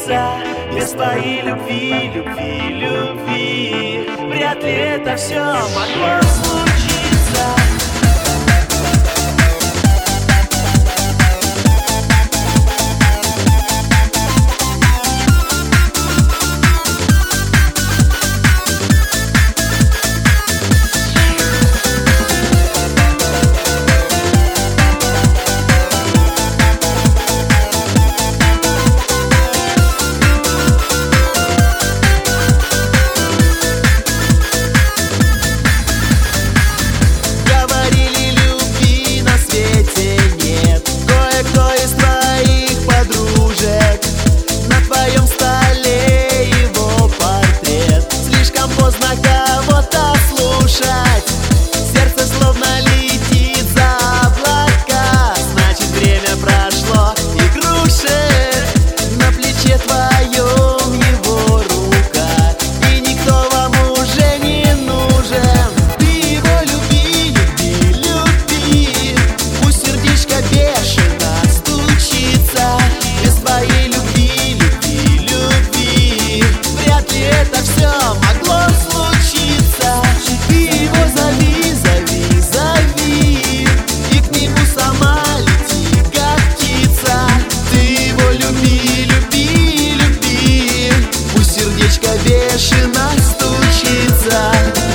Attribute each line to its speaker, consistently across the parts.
Speaker 1: случится без твоей любви, любви, любви. Вряд ли это все могло случиться.
Speaker 2: Бешено стучится.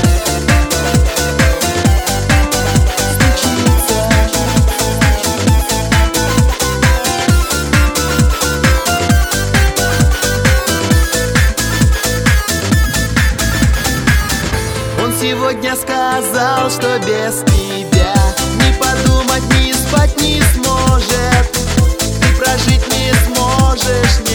Speaker 2: Он сегодня сказал, что без тебя ни подумать, ни спать не сможет. Ты прожить не сможешь.